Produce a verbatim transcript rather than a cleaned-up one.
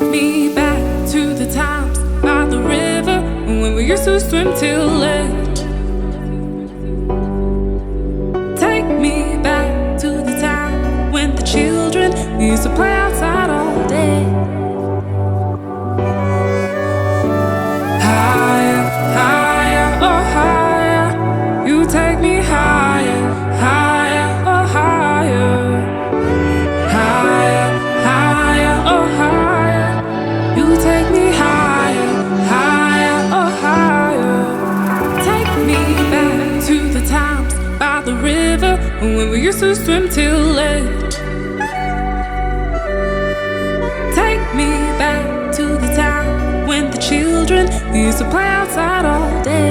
me back to the times by the river when we used to swim till late. Take me back to the time when the children used to play outside all day. Higher, higher, oh higher, you take me higher, higher, oh higher. Higher, higher, oh higher, you take me higher, higher, oh higher. Take me back to the times by the river when we used to swim till late. Take me back to the time when the children used to play outside all day.